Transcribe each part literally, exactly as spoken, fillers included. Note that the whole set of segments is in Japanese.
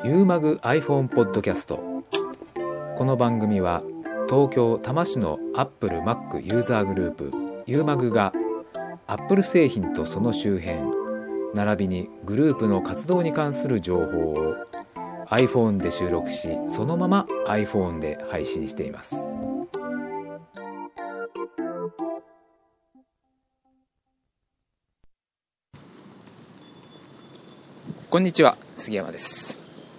ユーマグ iPhone ポッドキャスト。この番組は東京多摩市の Apple Mac ユーザーグループユーマグが Apple 製品とその周辺並びにグループの活動に関する情報を iPhone で収録し、そのまま iPhone で配信しています。 こんにちは、杉山です。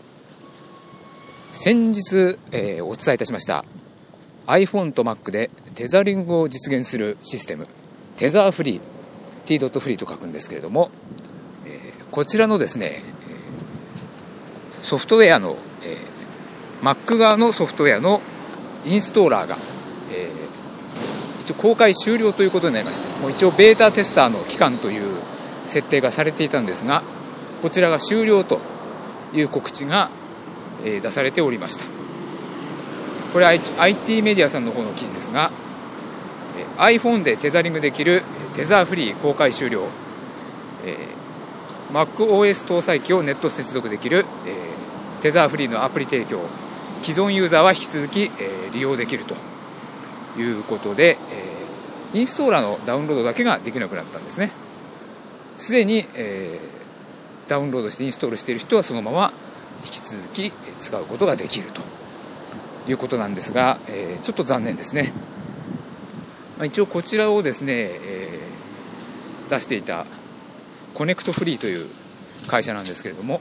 先日、えー、お伝えいたしました iPhone と Mac でテザリングを実現するシステム、テザーフリー T ドットフリーと書くんですけれども、えー、こちらのですねソフトウェアの、えー、Mac 側のソフトウェアのインストーラーが、えー、一応公開終了ということになりました。もう一応ベータテスターの期間という設定がされていたんですが、こちらが終了という告知が出されておりました。これは アイティー メディアさんの方の記事ですが、 iPhone でテザリングできるテザーフリー公開終了、MacOS 搭載機をネット接続できるテザーフリーのアプリ提供、既存ユーザーは引き続き利用できるということで、インストーラーのダウンロードだけができなくなったんですね。すでに、えーダウンロードしてインストールしている人はそのまま引き続き使うことができるということなんですが、えー、ちょっと残念ですね。まあ、一応こちらをですね、えー、出していたコネクトフリーという会社なんですけれども、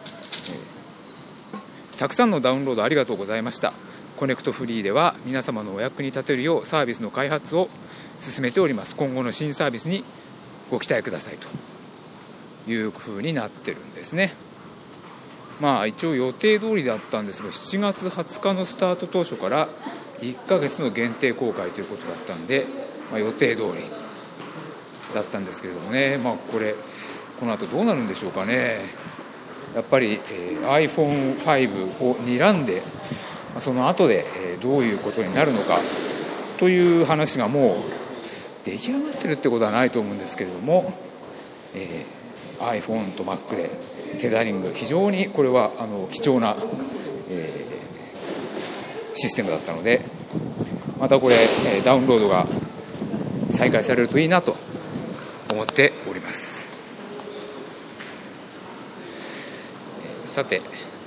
えー、たくさんのダウンロードありがとうございました。コネクトフリーでは皆様のお役に立てるようサービスの開発を進めております。今後の新サービスにご期待くださいという風になってるんですね。まあ一応予定通りだったんですが、しちがつはつかのスタート当初からいっかげつの限定公開ということだったんで、まあ、予定通りだったんですけれどもね、まあこれこの後どうなるんでしょうかね。やっぱり、えー、アイフォンファイブ を睨んで、その後で、えー、どういうことになるのかという話がもう出来上がってるってことはないと思うんですけれども、えーiPhone と Mac でテザリング、非常にこれはあの貴重な、えー、システムだったので、またこれ、えー、ダウンロードが再開されるといいなと思っております。えー、さて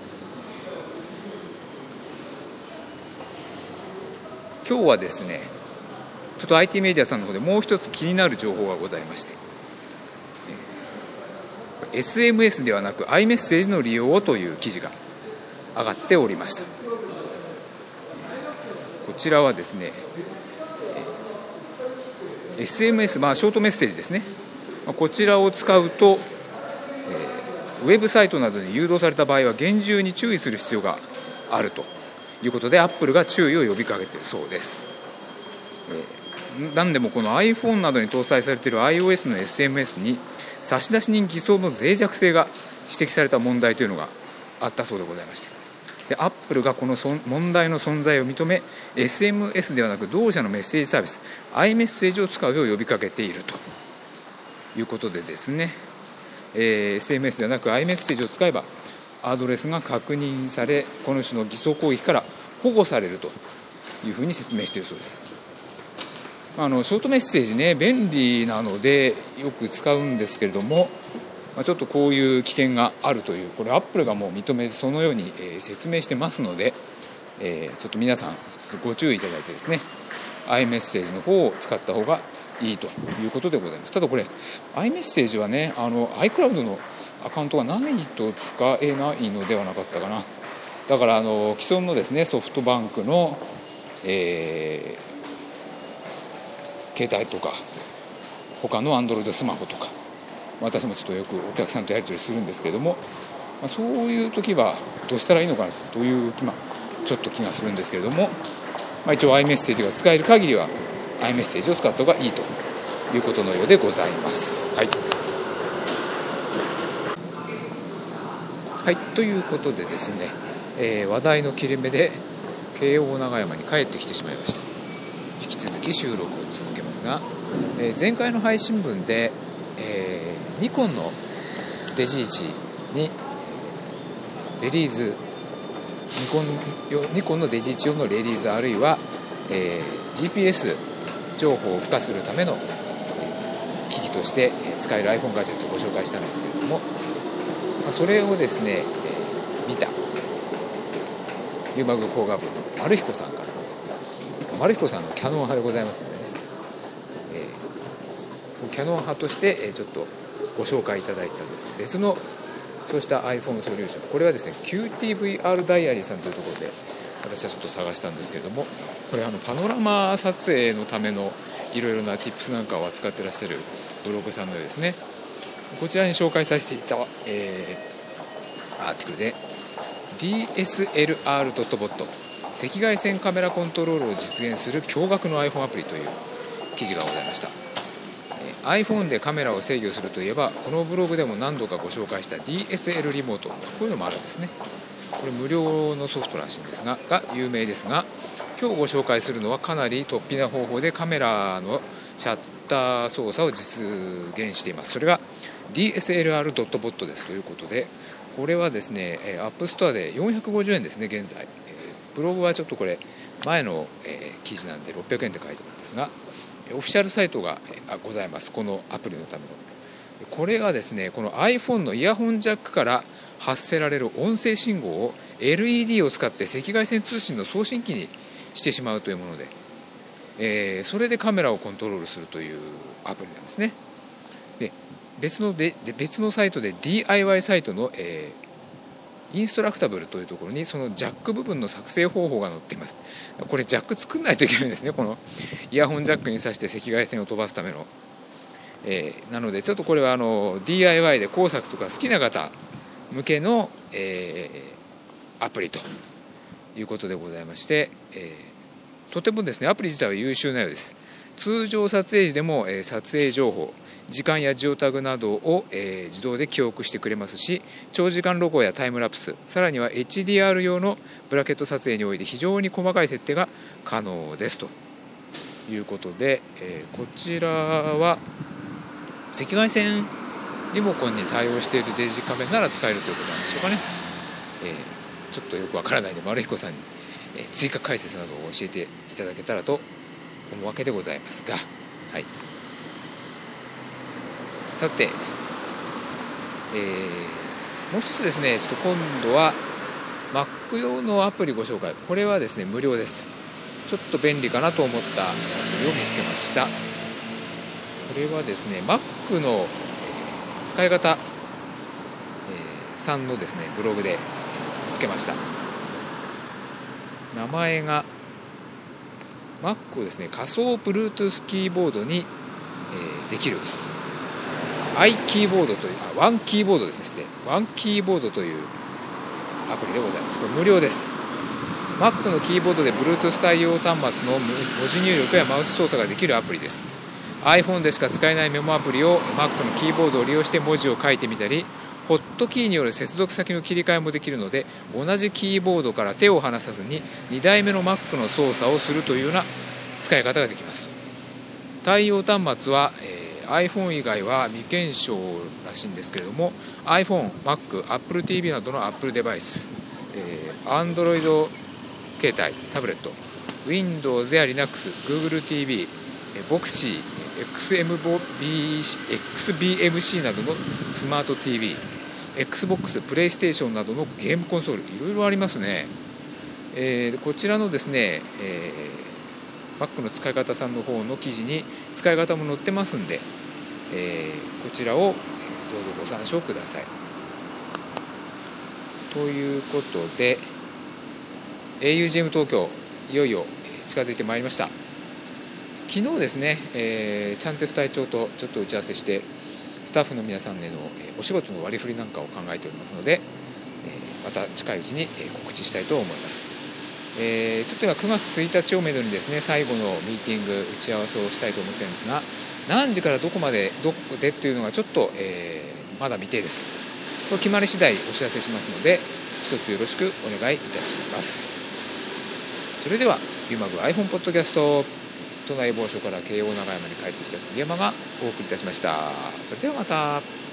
今日はですね、ちょっと アイティー メディアさんの方でもう一つ気になる情報がございまして、エスエムエス ではなく iMessage の利用をという記事が上がっておりました。こちらはですね エスエムエス、まあショートメッセージですね、こちらを使うと、えー、ウェブサイトなどに誘導された場合は厳重に注意する必要があるということで Apple が注意を呼びかけているそうです。えー、何でもこの iPhone などに搭載されている iOS の エスエムエス に差出人偽装の脆弱性が指摘された問題というのがあったそうでございまして、でアップルがこの問題の存在を認め エスエムエス ではなく同社のメッセージサービス iMessage を使うよう呼びかけているということでですね、えー、エスエムエス ではなく iMessage を使えばアドレスが確認され、この種の偽装攻撃から保護されるというふうに説明しているそうです。あのショートメッセージね、便利なのでよく使うんですけれども、まあ、ちょっとこういう危険があるという、これアップルがもう認めずそのように、えー、説明してますので、えー、ちょっと皆さんご注意いただいてですね iMessage の方を使った方がいいということでございます。ただこれ iMessage はね、あの iCloud のアカウントがないと使えないのではなかったかな。だからあの既存のですねソフトバンクの、えー携帯とか他の Android スマホとか、私もちょっとよくお客さんとやり取りするんですけれども、まあ、そういう時はどうしたらいいのかなという、まあ、ちょっと気がするんですけれども、まあ、一応 iMessage が使える限りは iMessage を使った方がいいということのようでございます。はい、はい、ということでですね、えー、話題の切れ目で京王長山に帰ってきてしまいました。引き続き収録を続けますが、えー、前回の配信分で、えー、ニコンのデジイチにレリーズ、ニコン、ニコンのデジ一用のレリーズ、あるいは、えー、ジーピーエス 情報を付加するための、えー、記事として使える iPhone ガジェットをご紹介したんですけれども、まあ、それをですね、えー、見たユーマグ工学部の丸彦さんから、丸彦さんのキャノン派でございますのでね、えー、キャノン派としてちょっとご紹介いただいたですね、別のそうした iPhone ソリューション、これはですね キューティーブイアール ダイアリーさんというところで私はちょっと探したんですけれども、これあのパノラマ撮影のためのいろいろな Tips なんかを扱ってらっしゃるブログさんのようですね。こちらに紹介させていた、えー、アーティクルで ディーエスエルアールドットボット 赤外線カメラコントロールを実現する驚愕の iPhone アプリという記事がございました。iPhone でカメラを制御するといえば、このブログでも何度かご紹介した ディーエスエル リモート、こういうのもあるんですね。これ無料のソフトらしいんですがが有名ですが、今日ご紹介するのはかなり突飛な方法でカメラのシャッター操作を実現しています。それが ディーエスエルアールドットボット ですということで、これはですねアップストアでよんひゃくごじゅうえんですね現在。ブログはちょっとこれ前の記事なんでろっぴゃくえんって書いてあるんですが、オフィシャルサイトがございます。このアプリのためのこれがですね、この iPhone のイヤホンジャックから発せられる音声信号を エルイーディー を使って赤外線通信の送信機にしてしまうというもので、えー、それでカメラをコントロールするというアプリなんですね。で別のでで別のサイトで ディーアイワイ サイトの、えー、インストラクタブルというところにそのジャック部分の作成方法が載っています。これジャック作んないといけないんですね。このイヤホンジャックに挿して赤外線を飛ばすための、えー、なのでちょっとこれはあの ディーアイワイ で工作とか好きな方向けの、えー、アプリということでございまして、えー、とてもですねアプリ自体は優秀なようです。通常撮影時でも、えー、撮影情報、時間やジオタグなどを、えー、自動で記憶してくれますし、長時間ロゴやタイムラプス、さらには エイチディーアール 用のブラケット撮影において非常に細かい設定が可能ですということで、えー、こちらは赤外線リモコンに対応しているデジカメなら使えるということなんでしょうかね。えー、ちょっとよくわからないので丸彦さんに、えー、追加解説などを教えていただけたらと思うわけでございますが、はい、さて、えー、もう一つですね、ちょっと今度は Mac 用のアプリご紹介。これはですね無料です。ちょっと便利かなと思ったアプリを見つけました。これはですね Mac の使い方、えー、さんのですねブログで見つけました。名前が Mac をですね仮想 Bluetooth キーボードに、えー、できる i キーボードというあワンキーボードですねワンキーボードというアプリでございます。これ無料です。 Mac のキーボードで Bluetooth 対応端末の文字入力やマウス操作ができるアプリです。iPhone でしか使えないメモアプリを Mac のキーボードを利用して文字を書いてみたり、ホットキーによる接続先の切り替えもできるので、同じキーボードから手を離さずににだいめの Mac の操作をするというような使い方ができます。対応端末は、えー、iPhone 以外は未検証らしいんですけれども、 iPhone、Mac、Apple ティーブイ などの Apple デバイス、えー、Android 携帯、タブレット、Windows や Linux、Google ティーブイ、ボクシー、エックスビーエムシー などのスマート ティーブイ、Xbox、プレイステーションなどのゲームコンソール、いろいろありますね。えー、こちらのですね、えー、Mac の使い方さんの方の記事に使い方も載ってますんで、えー、こちらをどうぞご参照ください。ということで エーユージーエム 東京いよいよ近づいてまいりました。昨日ですね、えー、チャンテス隊長とちょっと打ち合わせしてスタッフの皆さんへのお仕事の割り振りなんかを考えておりますので、えー、また近いうちに告知したいと思います。えー、ちょっと今くがつついたちをめどにですね最後のミーティング打ち合わせをしたいと思っているんですが、何時からどこまでどこでっていうのがちょっと、えー、まだ未定です。これ決まり次第お知らせしますので一つよろしくお願いいたします。それではユーマグ iPhone ポッドキャスト、都内某所から京王長山に帰ってきた杉山がお送りいたしました。それではまた。